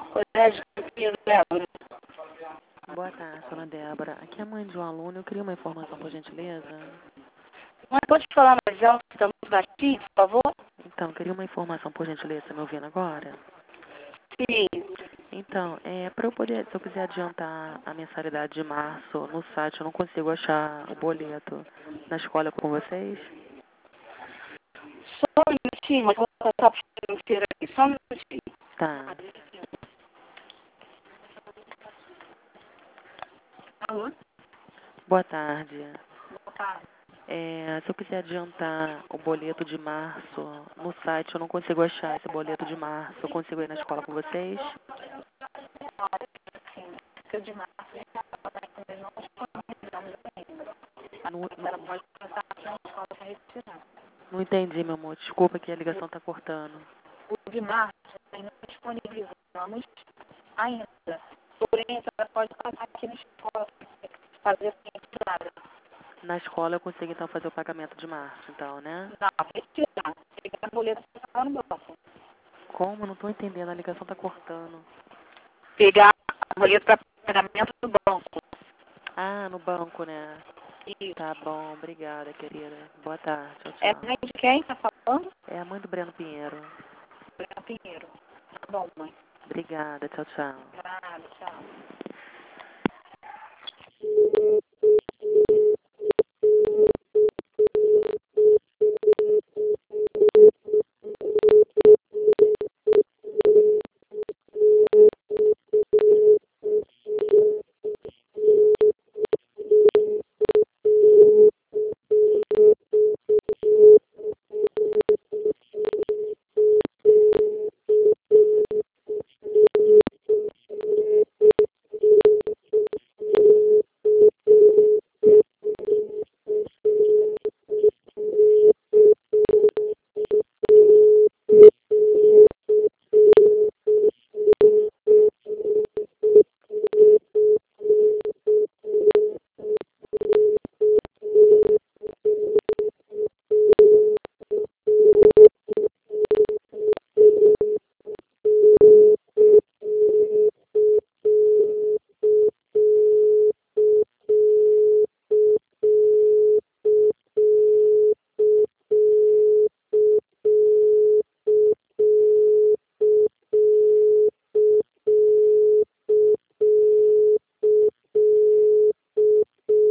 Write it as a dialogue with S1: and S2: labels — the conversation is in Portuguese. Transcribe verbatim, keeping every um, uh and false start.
S1: Colégio Campina Débora.
S2: Boa tarde, dona Débora. Aqui é a mãe de um aluno. Eu queria uma informação, por gentileza.
S1: Mas pode falar mais alto, está muito baixinho, por favor?
S2: Então, eu queria uma informação, por gentileza. Tá me ouvindo agora?
S1: Sim.
S2: Então, é, para eu poder, se eu quiser adiantar a mensalidade de março no site, eu não consigo achar o boleto na escola com vocês?
S1: Só um minutinho, mas vou passar para o financeiro aqui. Só um minutinho.
S2: Tá.
S1: Alô?
S2: Boa tarde.
S1: Boa tarde.
S2: É, se eu quiser adiantar o boleto de março no site, eu não consigo achar esse boleto de março. Eu consigo ir na escola com vocês?
S1: Seu de março, também não disponibilizamos ainda.
S2: Não,
S1: A
S2: não,
S1: senhora pode passar aqui na escola para retirar.
S2: não entendi, meu amor. Desculpa que a ligação está cortando.
S1: O de março, nós não disponibilizamos ainda. Porém, a senhora pode passar aqui na escola para fazer a retirada.
S2: Na escola eu consigo então fazer o pagamento de março, então, né?
S1: Não, retirar. Pegar a boleta e passar no banco.
S2: Como? Não estou entendendo. A ligação está cortando.
S1: Pegar a boleta para pagamento do banco.
S2: Ah, no banco, né?
S1: Isso.
S2: Tá bom. Obrigada, querida. Boa tarde. Tchau,
S1: É
S2: tchau.
S1: mãe de quem está falando?
S2: É a mãe do Breno Pinheiro.
S1: Bruna Pinheiro. Tá bom, mãe.
S2: Obrigada. Tchau, tchau.
S1: Nada, tchau.